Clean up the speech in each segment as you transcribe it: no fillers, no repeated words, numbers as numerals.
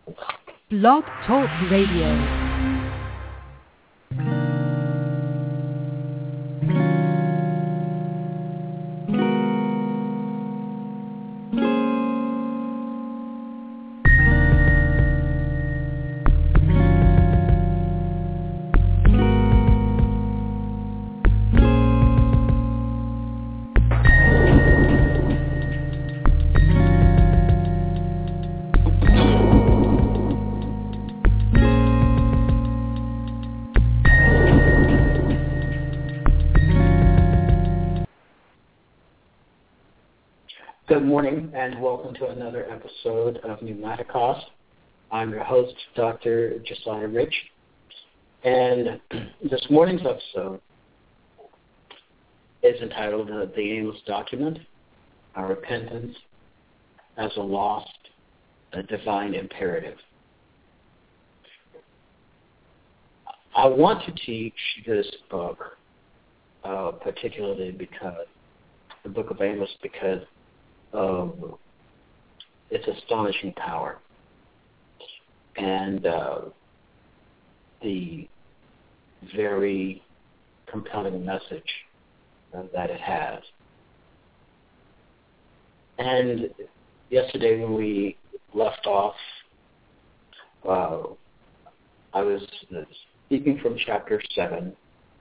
Blog Talk Radio. Good morning and welcome to another episode of Pneumaticos. I'm your host, Dr. Josiah Rich, and this morning's episode is entitled The Amos Document, Our Repentance as a Lost a Divine Imperative. I want to teach this book, particularly because the book of Amos, because of its astonishing power and the very compelling message that it has. And yesterday when we left off, I was speaking from chapter 7,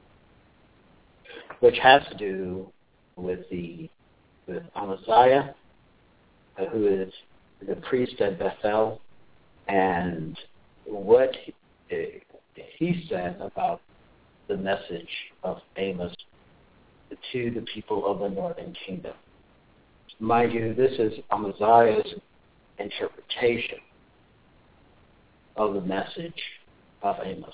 which has to do with Amaziah, who is the priest at Bethel, and what he said about the message of Amos to the people of the northern kingdom. Mind you, this is Amaziah's interpretation of the message of Amos.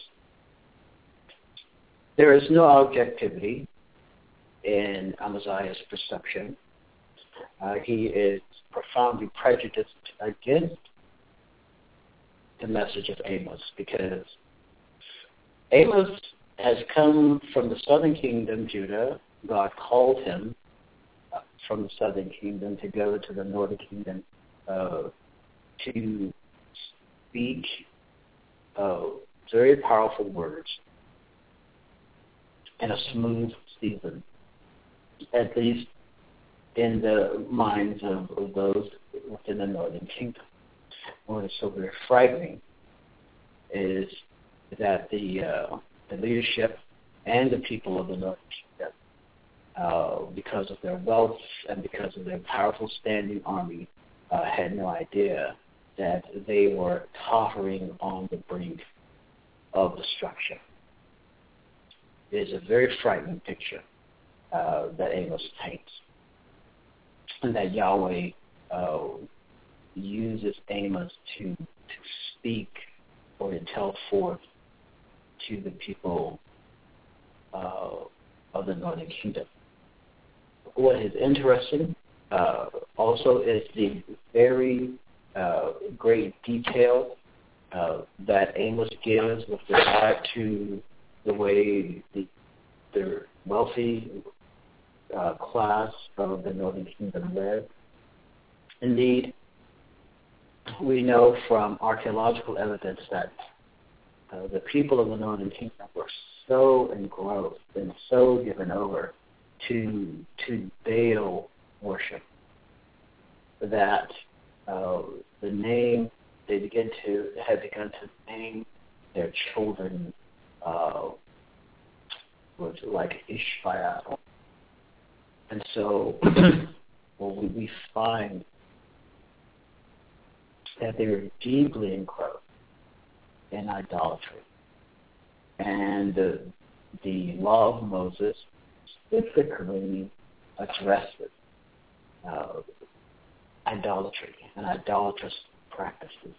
There is no objectivity in Amaziah's perception. He is profoundly prejudiced against the message of Amos because Amos has come from the southern kingdom, Judah. God called him from the southern kingdom to go to the northern kingdom to speak very powerful words in a smooth season, at least in the minds of those within the northern kingdom. What is so very frightening is that the leadership and the people of the northern kingdom, because of their wealth and because of their powerful standing army, had no idea that they were tottering on the brink of destruction. It is a very frightening picture that Amos paints, and that Yahweh uses Amos to speak or to tell forth to the people of the northern kingdom. What is interesting also is the very great detail that Amos gives with regard to the way the wealthy class of the northern kingdom lived. Indeed, we know from archaeological evidence that the people of the northern kingdom were so engrossed and so given over to Baal worship that they had begun to name their children like Ishbaal. And so we find that they were deeply engrossed in idolatry. And the law of Moses specifically addressed idolatry and idolatrous practices.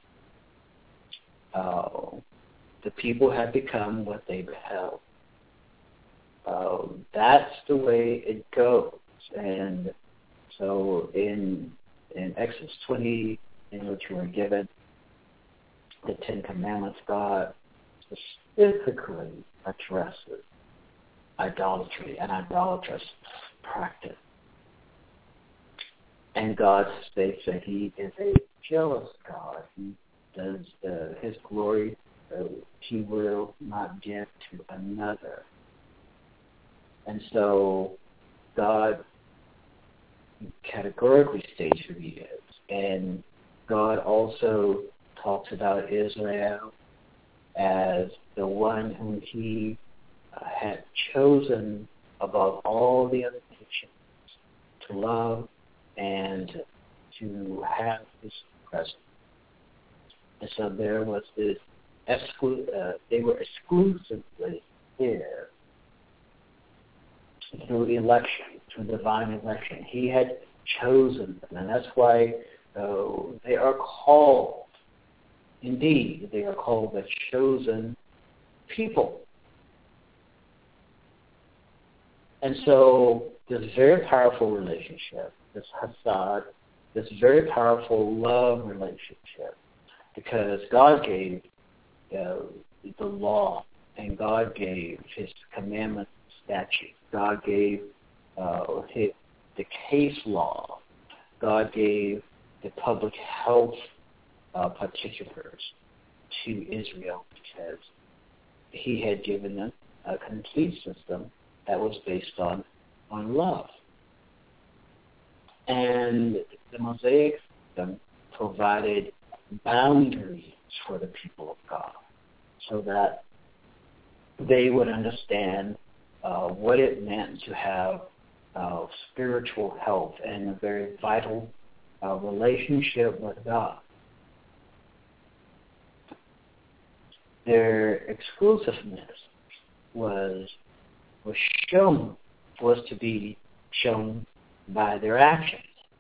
The people had become what they beheld. That's the way it goes. And so in Exodus 20, in which we were given the Ten Commandments, God specifically addresses idolatry and idolatrous practice. And God states that he is a jealous God. does his glory he will not give to another. And so God categorically states who he is. And God also talks about Israel as the one whom he had chosen above all the other nations to love and to have his presence. And so there was this, they were exclusively here through election, through divine election. He had chosen them, and that's why they are called, indeed, they are called the chosen people. And so this very powerful relationship, this hasad, this very powerful love relationship, because God gave the law, and God gave his commandments, statutes. God gave the case law. God gave the public health particulars to Israel because he had given them a complete system that was based on love. And the Mosaic system provided boundaries for the people of God so that they would understand what it meant to have spiritual health and a very vital relationship with God. Their exclusiveness was to be shown by their actions.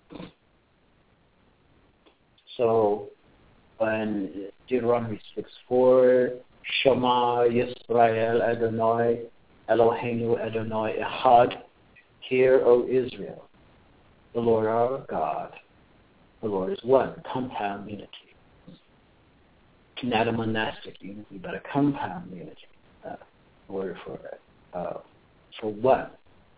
So in Deuteronomy 6:4, Shema Yisrael Adonai Eloheinu Adonai Echad, hear, O Israel, the Lord our God, the Lord is one, compound unity. Not a monastic unity, but a compound unity. Word for it. For what?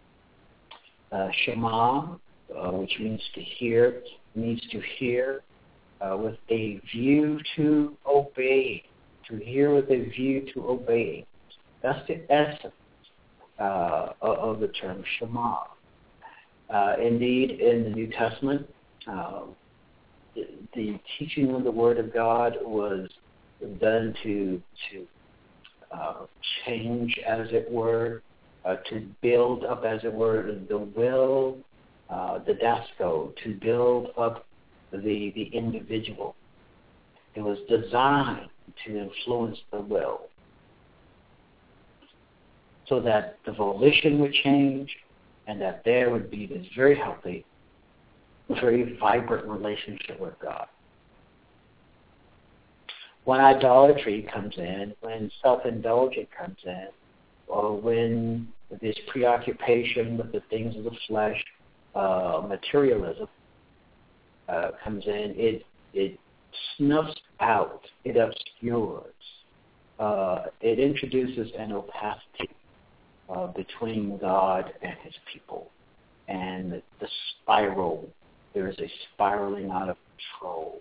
Shema, which means to hear, means to hear with a view to obey. To hear with a view to obey. That's the essence of the term Shema. Indeed, in the New Testament, the teaching of the Word of God was done to change, as it were, to build up, as it were, the will, the dasko, to build up the individual. It was designed to influence the will so that the volition would change and that there would be this very healthy, very vibrant relationship with God. When idolatry comes in, when self-indulgence comes in, or when this preoccupation with the things of the flesh, materialism, comes in, it snuffs out, it obscures, it introduces an opacity between God and his people. And the spiral, there is a spiraling out of control.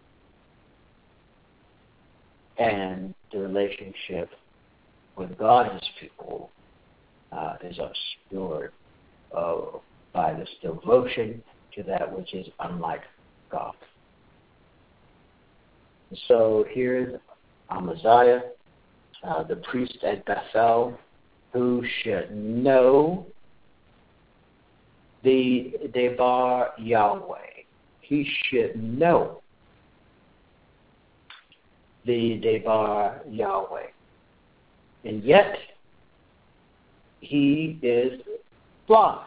And the relationship with God and his people is obscured by this devotion to that which is unlike God. So here's Amaziah, the priest at Bethel, who should know the Debar Yahweh. He should know the Debar Yahweh. And yet, he is blind.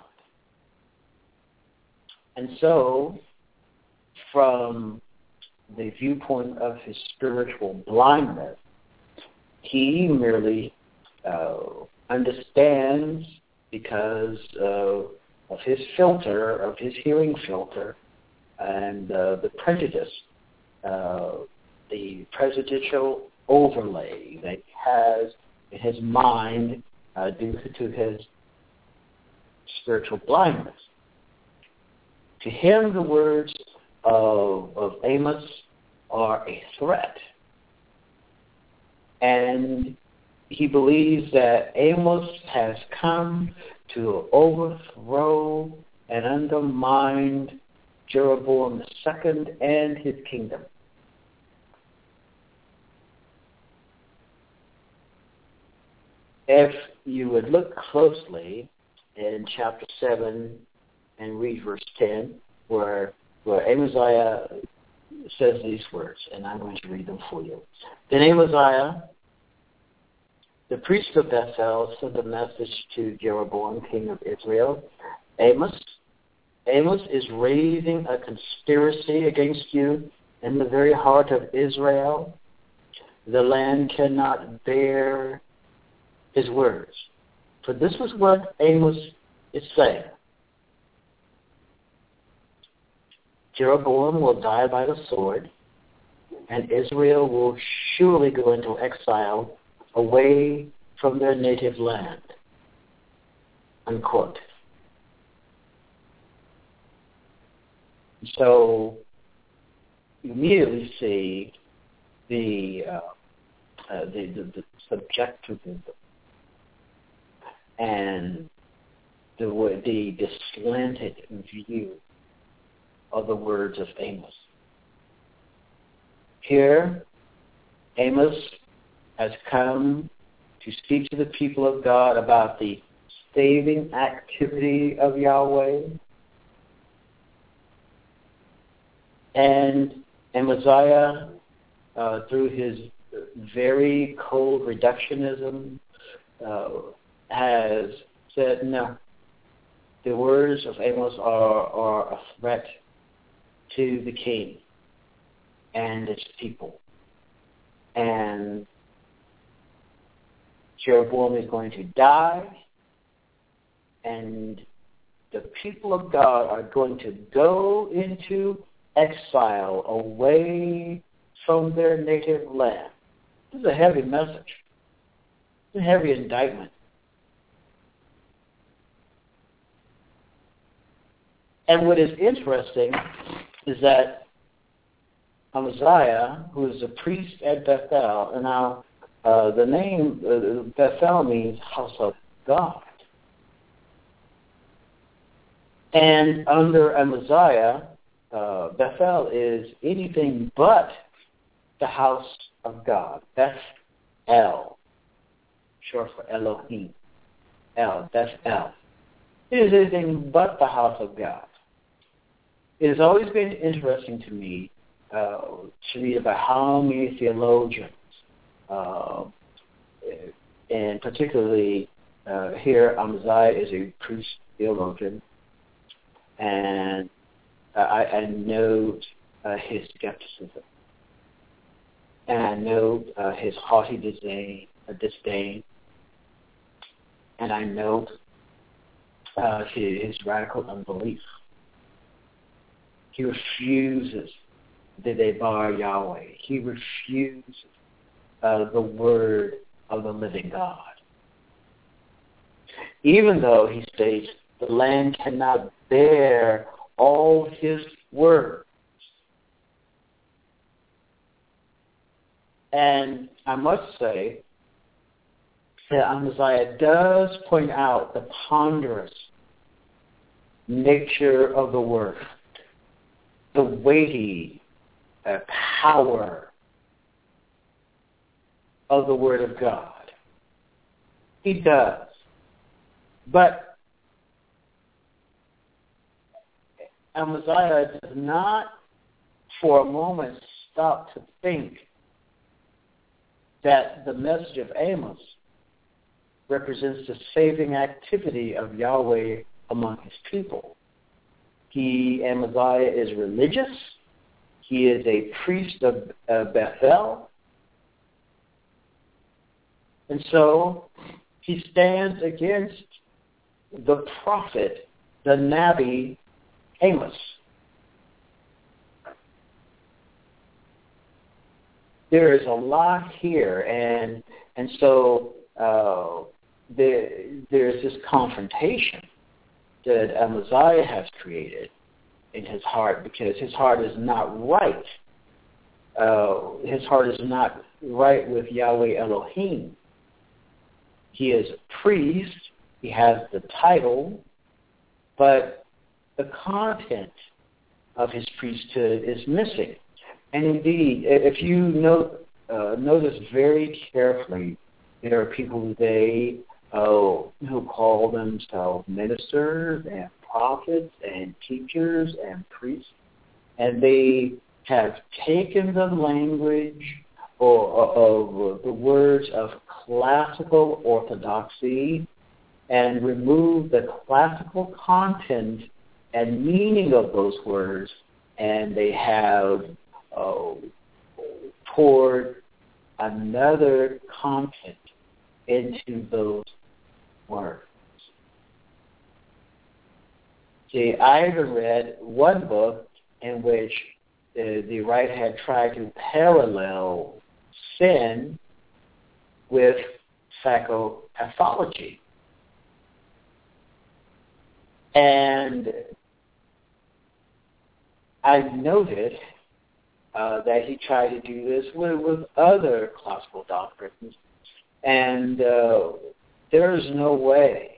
And so, from the viewpoint of his spiritual blindness, he merely understands because of his filter, of his hearing filter, and the prejudice, the prejudicial overlay that he has in his mind due to his spiritual blindness. To him, the words of Amos are a threat. And he believes that Amos has come to overthrow and undermine Jeroboam II and his kingdom. If you would look closely in chapter 7 and read verse 10, where Amaziah says these words, and I'm going to read them for you. Then Amaziah, the priest of Bethel, sent a message to Jeroboam, king of Israel. Amos is raising a conspiracy against you in the very heart of Israel. The land cannot bear his words. For this is what Amos is saying. Jeroboam will die by the sword, and Israel will surely go into exile away from their native land. Unquote. So you immediately see the subjectivism and the slanted view of the words of Amos. Here, Amos has come to speak to the people of God about the saving activity of Yahweh. And Amaziah, through his very cold reductionism, has said, no, the words of Amos are a threat to the king and its people. And Jeroboam is going to die, and the people of God are going to go into exile away from their native land. This is a heavy message. It's a heavy indictment. And what is interesting is that Amaziah, who is a priest at Bethel, and now the name Bethel means house of God. And under Amaziah, Bethel is anything but the house of God. Beth-El, short for Elohim. Beth-El. It is anything but the house of God. It has always been interesting to me to read about how many theologians, and particularly here Amaziah is a priest theologian, and I note his skepticism, and I note his haughty disdain, and I note his radical unbelief. He refuses the Debar Yahweh. He refuses the word of the living God. Even though he states the land cannot bear all his words. And I must say that Amaziah does point out the ponderous nature of the word, the weighty power of the Word of God. He does. But Amaziah does not for a moment stop to think that the message of Amos represents the saving activity of Yahweh among his people. Amaziah is religious. He is a priest of Bethel. And so he stands against the prophet, the Nabi Amos. There is a lot here, and so there's this confrontation that Amaziah has created in his heart, because his heart is not right his heart is not right with Yahweh Elohim. He is a priest. He has the title, but the content of his priesthood is missing. And indeed, if you notice very carefully, there are people today who call themselves ministers and prophets and teachers and priests, and they have taken the language of the words of classical orthodoxy and removed the classical content and meaning of those words, and they have poured another content into those words. See, I even read one book in which the writer had tried to parallel sin with psychopathology. And I noted that he tried to do this with other classical doctrines, and there is no way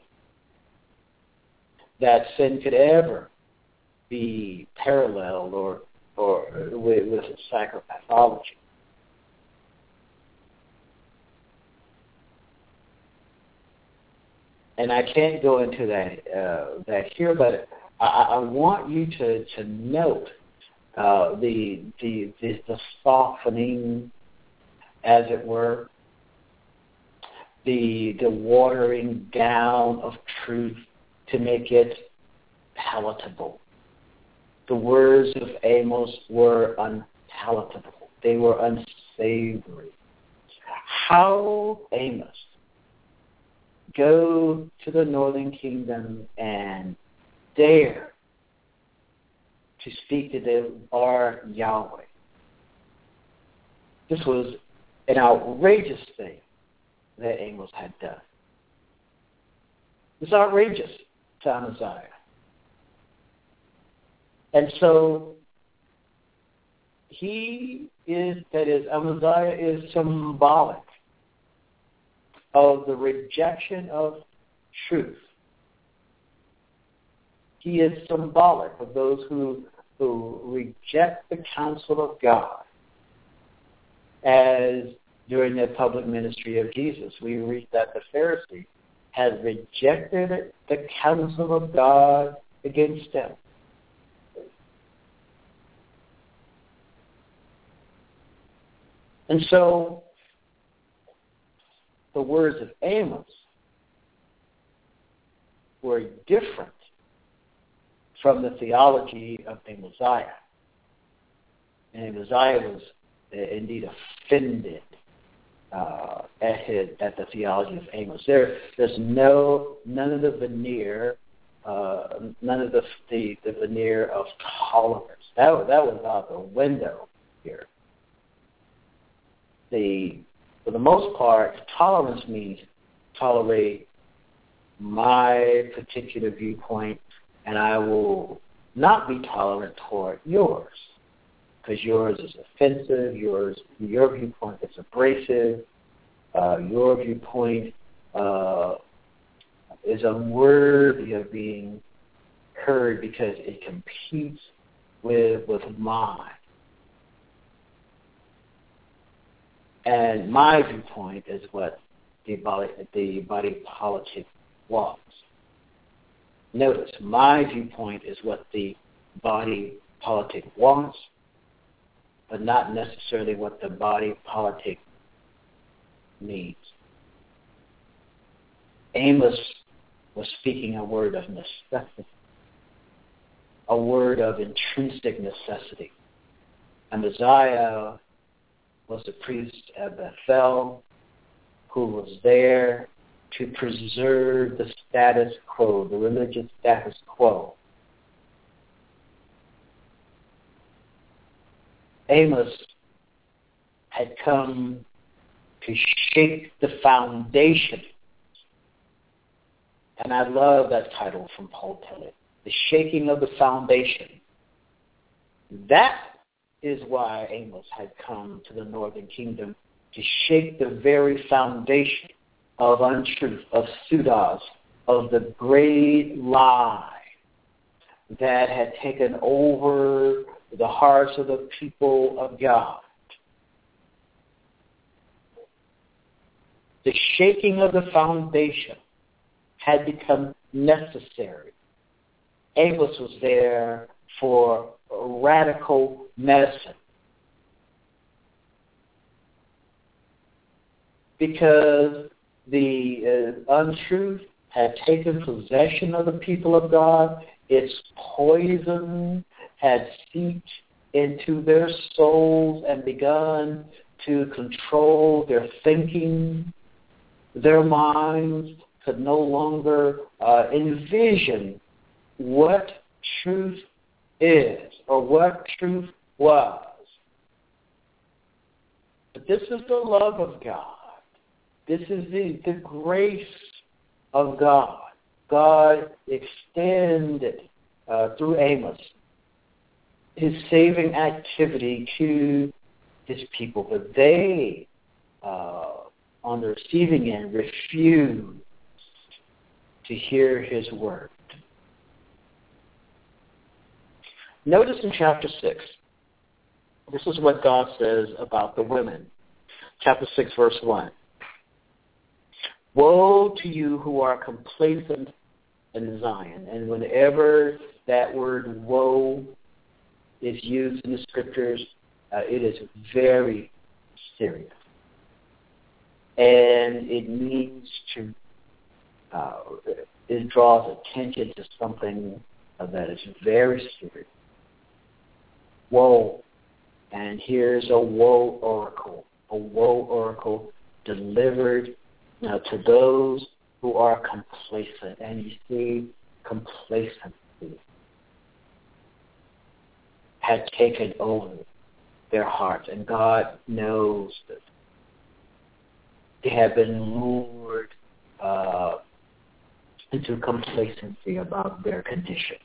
that sin could ever be paralleled or with psychopathology. And I can't go into that here, but I want you to note the softening, as it were, the watering down of truth to make it palatable. The words of Amos were unpalatable. They were unsavory. How, Amos, go to the northern kingdom and dare to speak to our Yahweh? This was an outrageous thing that Amos had done. It's outrageous to Amaziah. And so Amaziah is symbolic of the rejection of truth. He is symbolic of those who reject the counsel of God. As during the public ministry of Jesus, we read that the Pharisee has rejected the counsel of God against him. And so the words of Amos were different from the theology of Amaziah. And Amaziah was indeed offended at the theology of Amos. There's none of the veneer, none of the veneer of tolerance. That was out the window here. For the most part, tolerance means tolerate my particular viewpoint, and I will not be tolerant toward yours, because yours is offensive, your viewpoint is abrasive, your viewpoint is unworthy of being heard because it competes with mine. And my viewpoint is what the body politic wants. Notice, my viewpoint is what the body politic wants, but not necessarily what the body politic needs. Amos was speaking a word of necessity, a word of intrinsic necessity. Amaziah was a priest at Bethel who was there to preserve the status quo, the religious status quo. Amos had come to shake the foundation. And I love that title from Paul Tillich, the shaking of the foundation. That is why Amos had come to the northern kingdom, to shake the very foundation of untruth, of pseudos, of the great lie that had taken over the hearts of the people of God. The shaking of the foundation had become necessary. Amos was there for radical medicine, because the untruth had taken possession of the people of God. Its poison had seeped into their souls and begun to control their thinking. Their minds could no longer envision what truth is or what truth was. But this is the love of God. This is the grace of God. God extended through Amos his saving activity to his people, but they, on the receiving end, refused to hear his word. Notice in chapter 6, this is what God says about the women. Chapter 6, verse 1. Woe to you who are complacent in Zion. And whenever that word woe is used in the scriptures, it is very serious. And it means to, it draws attention to something that is very serious. Woe. And here's a woe oracle delivered to those who are complacent. And you see, complacency had taken over their hearts, and God knows that they have been lured into complacency about their condition.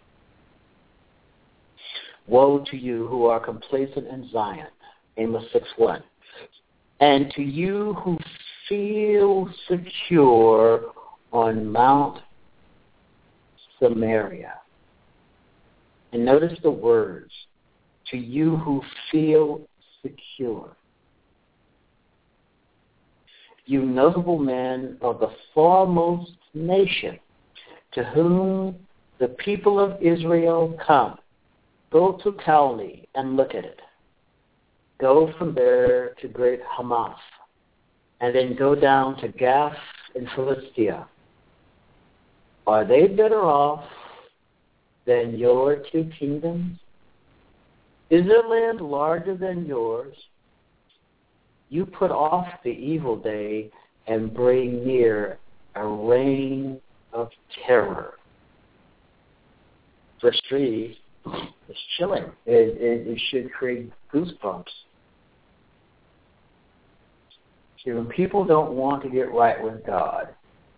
Woe to you who are complacent in Zion, Amos 6:1, and to you who feel secure on Mount Samaria. And notice the words, to you who feel secure. You notable men of the foremost nation, to whom the people of Israel come, go to Calneh and look at it. Go from there to Great Hamath, and then go down to Gath in Philistia. Are they better off than your two kingdoms? Is their land larger than yours? You put off the evil day and bring near a reign of terror. Verse 3 is chilling. It should create goosebumps. See, when people don't want to get right with God,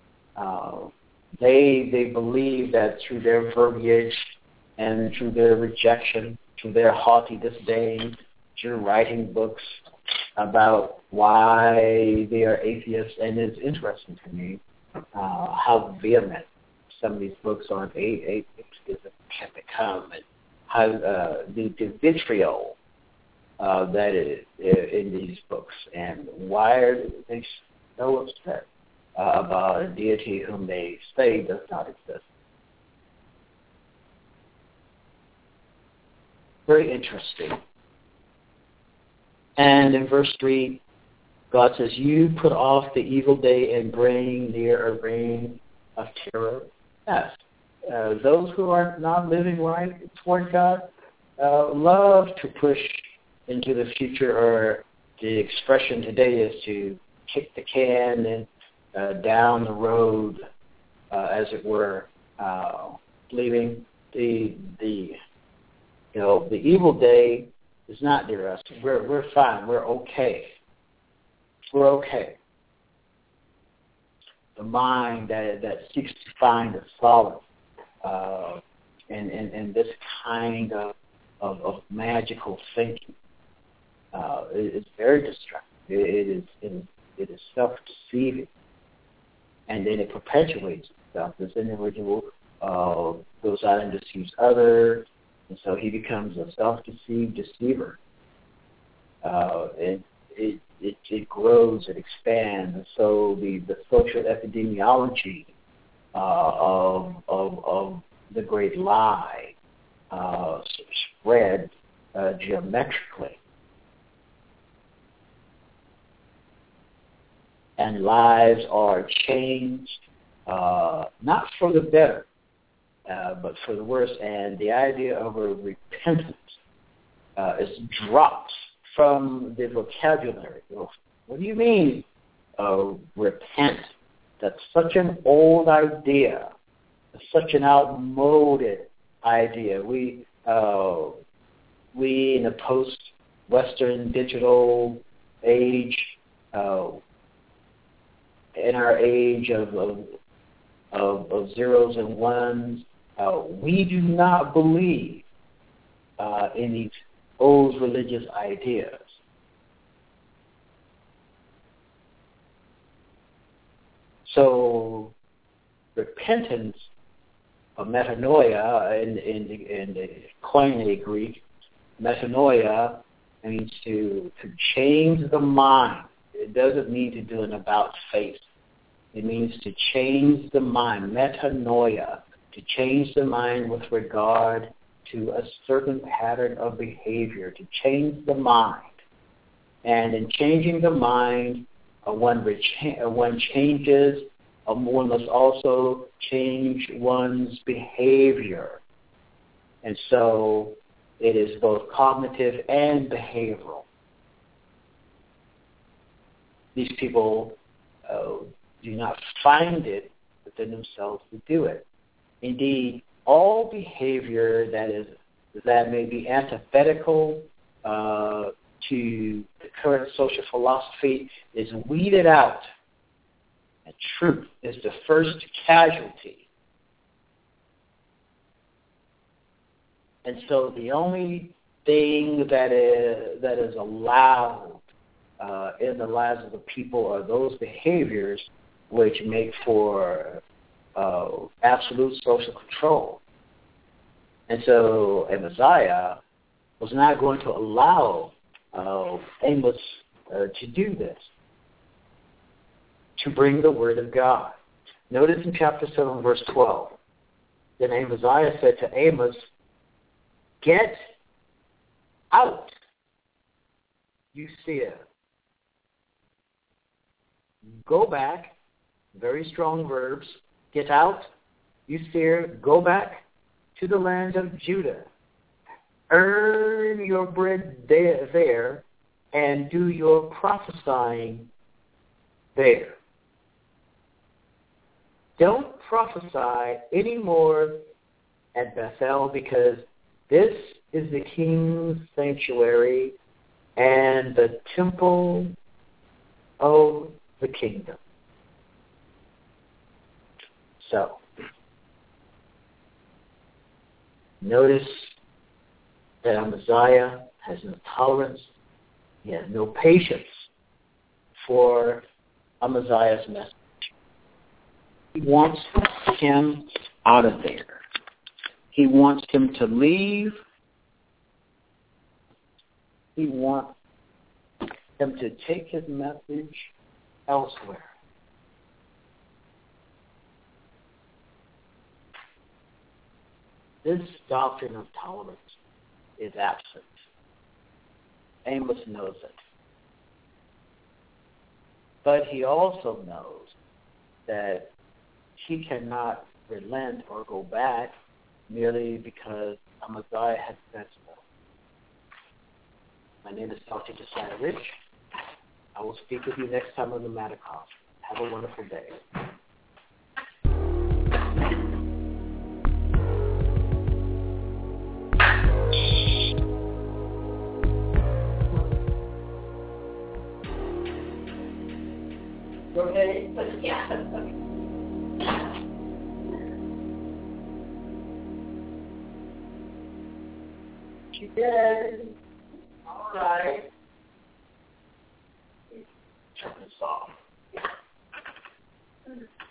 they believe that through their verbiage and through their rejection, through their haughty disdain, through writing books about why they are atheists. And it's interesting to me how vehement some of these books on atheism can become, and how the vitriol that is in these books, and why are they so upset about a deity whom they say does not exist. Very interesting. And in verse 3, God says, you put off the evil day and bring near a reign of terror. Yes. Those who are not living right toward God love to push into the future, or the expression today is to kick the can and down the road, as it were, believing the evil day is not near us. We're fine. We're okay. We're okay. The mind that seeks to find a solace in this kind of magical thinking It's very destructive. It is self-deceiving, and then it perpetuates itself. This individual goes out and deceives others, and so he becomes a self-deceived deceiver. It grows, it expands, and so the social epidemiology of the great lie spread geometrically. And lives are changed, not for the better, but for the worse. And the idea of a repentance is dropped from the vocabulary. What do you mean, repent? That's such an old idea, such an outmoded idea. We in a post-Western digital age, in our age of zeros and ones, we do not believe in these old religious ideas. So repentance, or metanoia in the Koine Greek, metanoia means to change the mind. It doesn't mean to do an about face. It means to change the mind, metanoia, to change the mind with regard to a certain pattern of behavior, to change the mind. And in changing the mind, one changes, one must also change one's behavior. And so it is both cognitive and behavioral. These people do not find it within themselves to do it. Indeed, all behavior that may be antithetical to the current social philosophy is weeded out. And truth is the first casualty. And so the only thing that is allowed in the lives of the people are those behaviors which make for absolute social control. And so Amaziah was not going to allow Amos to do this, to bring the word of God. Notice in chapter 7, verse 12, then Amaziah said to Amos, "Get out, you seer. Go back," very strong verbs, get out, you seer, go back to the land of Judah. Earn your bread there and do your prophesying there. Don't prophesy anymore at Bethel, because this is the king's sanctuary and the temple of the kingdom. So, notice that Amaziah has no tolerance. He has no patience for Amaziah's message. He wants him out of there. He wants him to leave. He wants him to take his message elsewhere. This doctrine of tolerance is absent. Amos knows it. But he also knows that he cannot relent or go back merely because Amaziah has said so. My name is Dr. Josiah Rich. I will speak with you next time on the Mattercast. Have a wonderful day. Go ahead. Yeah. She did. All right. turn this off.